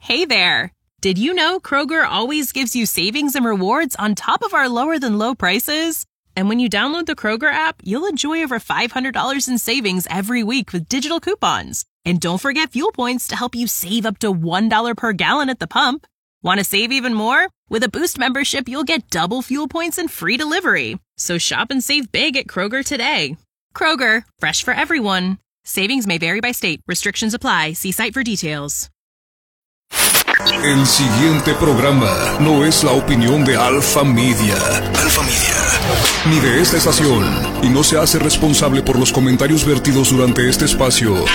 Hey there! Did you know Kroger always gives you savings and rewards on top of our lower-than-low prices? And when you download the Kroger app, you'll enjoy over $500 in savings every week with digital coupons. And don't forget fuel points to help you save up to $1 per gallon at the pump. Want to save even more? With a Boost membership, you'll get double fuel points and free delivery. So shop and save big at Kroger today. Kroger, fresh for everyone. Savings may vary by state. Restrictions apply. See site for details. El siguiente programa no es la opinión de Alpha Media. Alpha Media. Ni de esta estación. Y no se hace responsable por los comentarios vertidos durante este espacio.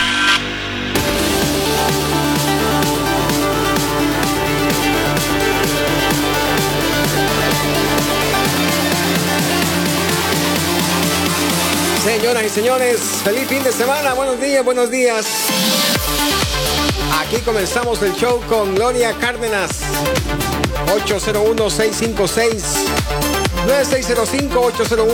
Señoras y señores, feliz fin de semana. Buenos días, buenos días. Aquí comenzamos el show con Gloria Cárdenas. 801-656-9605,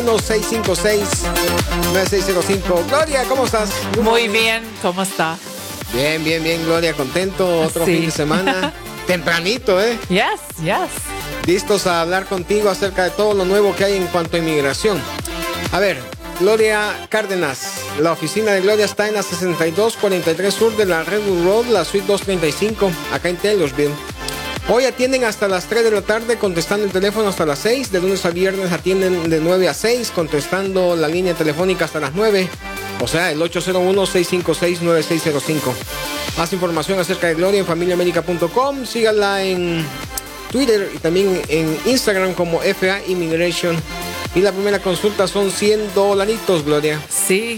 801-656-9605. Gloria, ¿cómo estás? Muy bien, ¿cómo está? Bien, bien, bien, Gloria, contento. Otro fin de semana. Tempranito, ¿eh? Yes. Listos a hablar contigo acerca de todo lo nuevo que hay en cuanto a inmigración. A ver, Gloria Cárdenas, la oficina de Gloria está en la 6243 sur de la Redwood Road, la suite 235, acá en Taylorsville. Hoy atienden hasta las 3 de la tarde, contestando el teléfono hasta las 6. De lunes a viernes atienden de 9 a 6, contestando la línea telefónica hasta las 9. O sea, el 801-656-9605. Más información acerca de Gloria en familiaamerica.com. Síganla en Twitter y también en Instagram como FA Immigration. Y la primera consulta son $100, Gloria. Sí,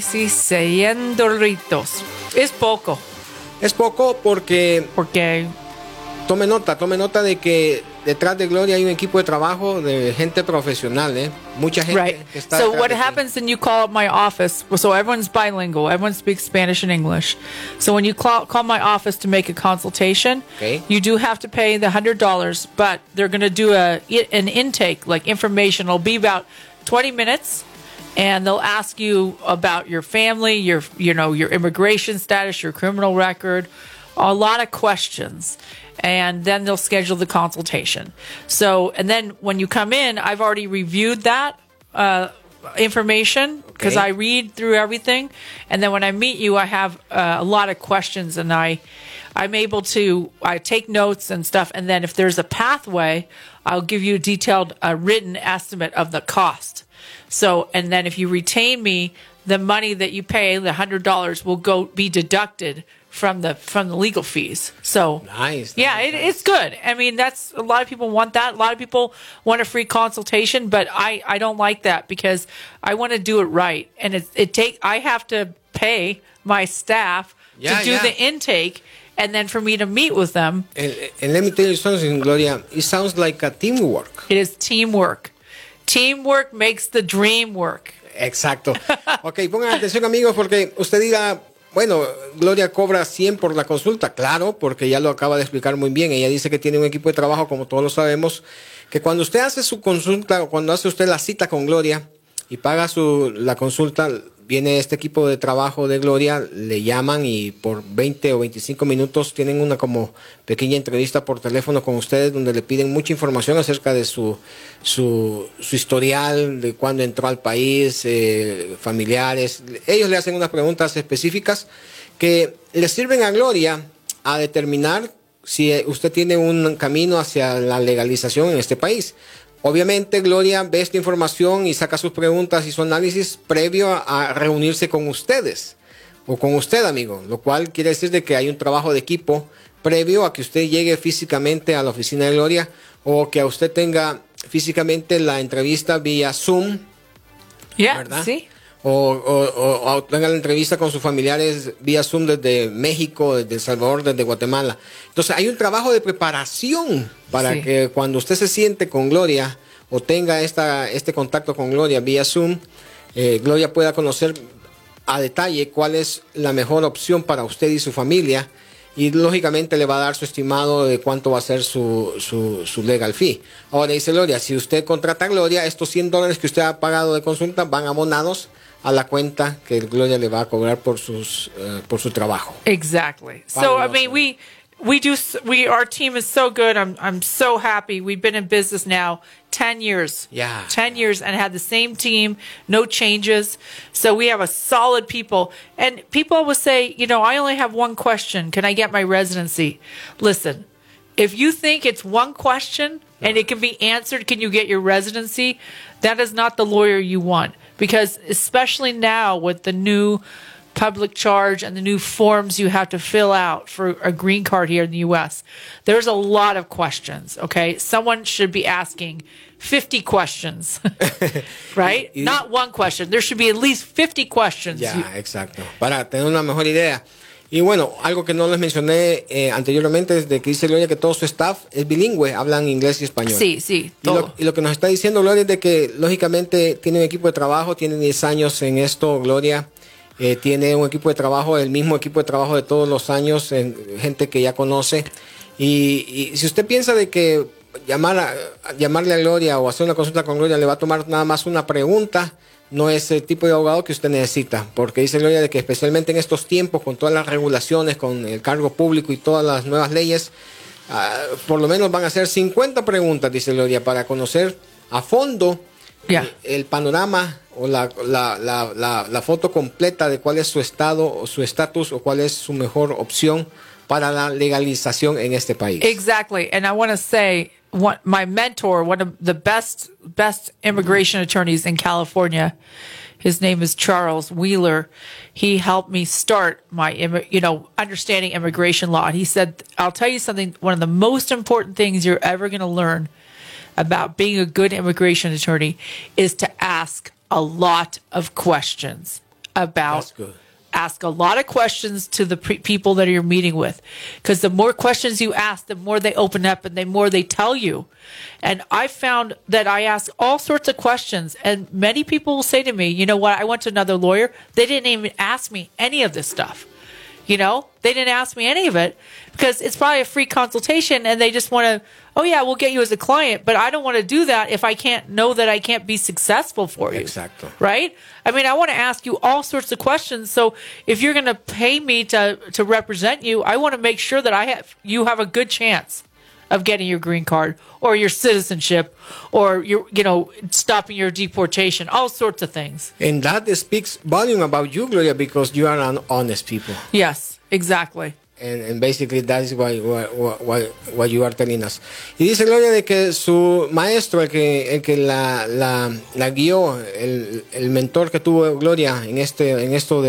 $100. Es poco. Es poco porque tome nota de que detrás de Gloria hay un equipo de trabajo de gente profesional, ¿eh? Mucha gente que está So what happens when you call up my office, so everyone's bilingual, everyone speaks Spanish and English. So when you call my office to make a consultation, you do have to pay the $100, but they're going to do an intake, like information. It'll be about 20 minutes. And they'll ask you about your family, your immigration status, your criminal record, a lot of questions. And then they'll schedule the consultation. So, and then when you come in, I've already reviewed that information because I read through everything. And then when I meet you, I have a lot of questions, and I'm able to take notes and stuff. And then if there's a pathway, I'll give you a detailed written estimate of the cost. So, and then if you retain me, the money that you pay, the $100, will be deducted from the legal fees. So nice. It's good. I mean, that's a lot of people want that. A lot of people want a free consultation, but I don't like that because I want to do it right, and I have to pay my staff to do the intake, and then for me to meet with them. And let me tell you something, Gloria. It sounds like a teamwork. It is teamwork. Teamwork makes the dream work. Exacto. Ok, pongan atención, amigos, porque usted diga, bueno, Gloria cobra 100 por la consulta. Claro, porque ya lo acaba de explicar muy bien. Ella dice que tiene un equipo de trabajo, como todos lo sabemos, que cuando usted hace su consulta o cuando hace usted la cita con Gloria y paga la consulta, viene este equipo de trabajo de Gloria, le llaman y por 20 o 25 minutos tienen una como pequeña entrevista por teléfono con ustedes, donde le piden mucha información acerca de su historial, de cuándo entró al país, familiares. Ellos le hacen unas preguntas específicas que le sirven a Gloria a determinar si usted tiene un camino hacia la legalización en este país. Obviamente, Gloria ve esta información y saca sus preguntas y su análisis previo a reunirse con ustedes o con usted, amigo, lo cual quiere decir de que hay un trabajo de equipo previo a que usted llegue físicamente a la oficina de Gloria o que a usted tenga físicamente la entrevista vía Zoom, ¿verdad? Sí. O tenga la entrevista con sus familiares vía Zoom desde México, desde El Salvador, desde Guatemala. Entonces hay un trabajo de preparación para que cuando usted se siente con Gloria o tenga este contacto con Gloria vía Zoom, Gloria pueda conocer a detalle cuál es la mejor opción para usted y su familia, y lógicamente le va a dar su estimado de cuánto va a ser su legal fee. Ahora dice Gloria, si usted contrata a Gloria, estos $100 que usted ha pagado de consulta van abonados a la cuenta que Gloria le va a cobrar por su trabajo. Exactly. So, I mean, Our team is so good. I'm so happy. We've been in business now 10 years. Yeah. 10 years and had the same team, no changes. So we have a solid people. And people always say, I only have one question. Can I get my residency? Listen, if you think it's one question and it can be answered, can you get your residency? That is not the lawyer you want. Because especially now with the new public charge and the new forms you have to fill out for a green card here in the U.S., there's a lot of questions, okay? Someone should be asking 50 questions, right? Not one question. There should be at least 50 questions. Exacto. Para tener una mejor idea. Y bueno, algo que no les mencioné anteriormente es de que dice Gloria que todo su staff es bilingüe, hablan inglés y español. Sí, todo. Y lo que nos está diciendo Gloria es de que lógicamente tiene un equipo de trabajo, tiene 10 años en esto, Gloria. Tiene un equipo de trabajo, el mismo equipo de trabajo de todos los años, gente que ya conoce. Y si usted piensa de que llamarle a Gloria o hacer una consulta con Gloria le va a tomar nada más una pregunta, no es el tipo de abogado que usted necesita. Porque dice Gloria de que especialmente en estos tiempos, con todas las regulaciones, con el cargo público y todas las nuevas leyes, por lo menos van a ser 50 preguntas, dice Gloria, para conocer a fondo el panorama o la foto completa de cuál es su estado o su estatus o cuál es su mejor opción para la legalización en este país. Exactly. And I want to say, my mentor, one of the best immigration attorneys in California, his name is Charles Wheeler. He helped me start my, understanding immigration law. And he said, I'll tell you something, one of the most important things you're ever going to learn about being a good immigration attorney is to ask a lot of questions ask a lot of questions to the people that you're meeting with, because the more questions you ask, the more they open up and the more they tell you. And I found that I ask all sorts of questions, and many people will say to me, you know what, I went to another lawyer, they didn't even ask me any of this stuff. They didn't ask me any of it because it's probably a free consultation and they just want to, we'll get you as a client, but I don't want to do that if I can't know that I can't be successful for you. Exacto. Right? I mean, I want to ask you all sorts of questions. So if you're going to pay me to represent you, I want to make sure that you have a good chance of getting your green card or your citizenship or stopping your deportation, all sorts of things. And that speaks volume about you, Gloria, because you are an honest people. Yes, exactly. And basically that is what you are telling us. Y dice Gloria de que su maestro, el que la guió, el mentor que tuvo Gloria en esto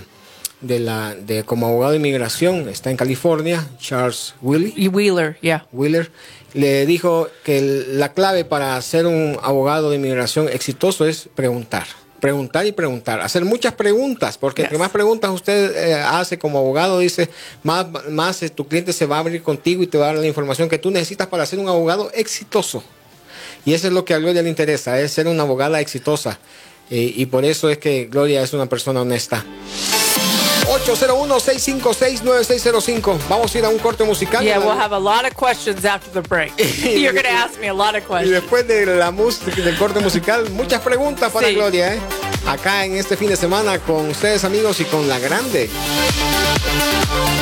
de como abogado de inmigración, está en California, Charles Wheeler, Wheeler, le dijo que la clave para ser un abogado de inmigración exitoso es preguntar y preguntar, hacer muchas preguntas, porque entre más preguntas usted hace como abogado, dice, más tu cliente se va a abrir contigo y te va a dar la información que tú necesitas para ser un abogado exitoso. Y eso es lo que a Gloria le interesa, es ser una abogada exitosa. Y por eso es que Gloria es una persona honesta. 801-656-9605. Vamos a ir a un corte musical. Yeah, we'll have a lot of questions after the break. You're going to ask me a lot of questions. Y después de la música, del corte musical, muchas preguntas para Gloria, acá en este fin de semana con ustedes, amigos, y con La Grande.